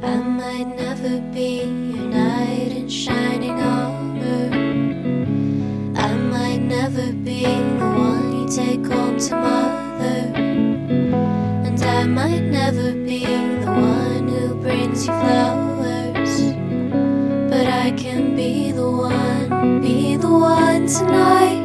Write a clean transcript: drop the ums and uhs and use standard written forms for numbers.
I might never be your knight in shining armor. I might never be the one you take home to mother. And I might never be the one who brings you flowers. But I can be the one tonight.